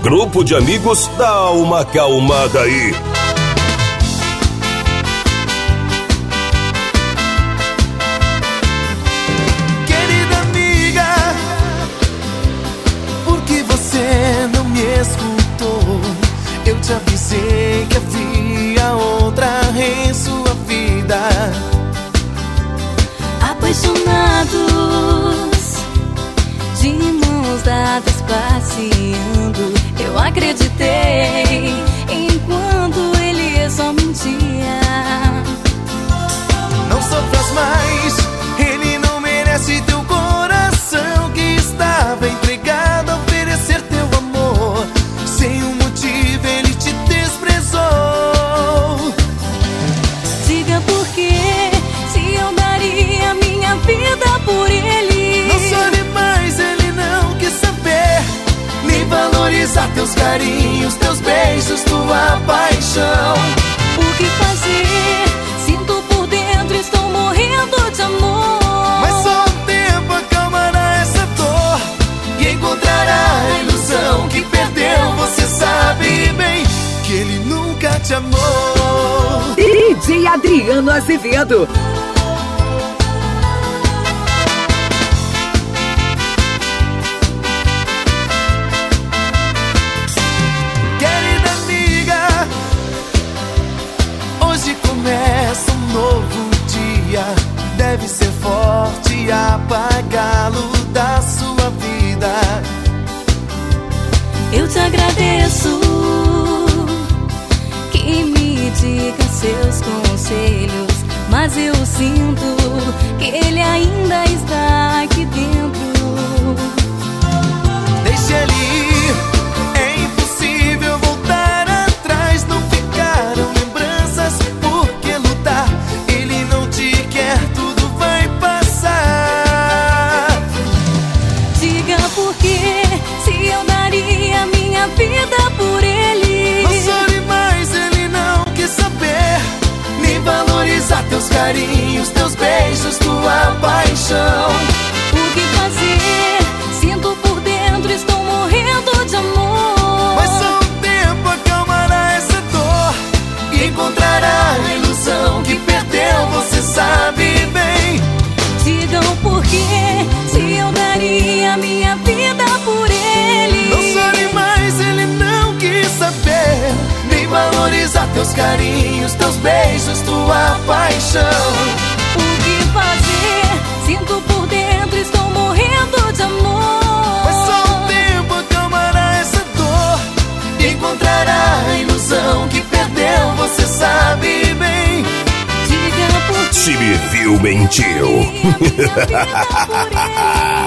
grupo de amigos, dá uma acalmada aí. Querida amiga, por que você não me escutou? Eu te avisei que havia outra em sua vida. Apaixonados, de mãos dadas passeando, eu acreditei enquanto ele só mentia. Não sofras mais, ele não merece teu coração que estava entregado a oferecer teu amor. Sem um motivo ele te desprezou. Diga por quê, se eu daria minha vida por ele. Não chore mais, ele não quis saber nem valorizar teus carinhos, teus beijos, tua paixão. O que fazer? Sinto por dentro, estou morrendo de amor. Mas só o tempo acalmará essa dor e encontrará a ilusão que perdeu. Você sabe bem que ele nunca te amou. DJ Adriano Azevedo. Querida amiga, hoje começa um novo dia. Deve ser forte e apagá-lo da sua vida. Eu te agradeço que me diga seus conselhos, mas eu sinto que ele ainda está aqui dentro. Deixa ele ir, é impossível voltar atrás. Não ficaram lembranças por que lutar. Ele não te quer, tudo vai passar. Diga por quê, se eu daria minha vida por ele. Não chore mais, ele não quis saber nem valorizar teus carinhos, teus beijos, tua paixão. O que fazer? Sinto por dentro, estou morrendo de amor. Mas só o tempo acalmará essa dor e encontrará a ilusão que perdeu. Você sabe bem. Digam por quê, se eu daria minha vida por ele. Não chore mais, ele não quis saber nem valorizar teus carinhos, teus beijos, tua paixão. O que fazer? Sinto por dentro, estou morrendo de amor. Mas só o tempo acalmará essa dor e encontrará a ilusão que perdeu. Você sabe bem. Diga por quê, Se me viu, mentiu.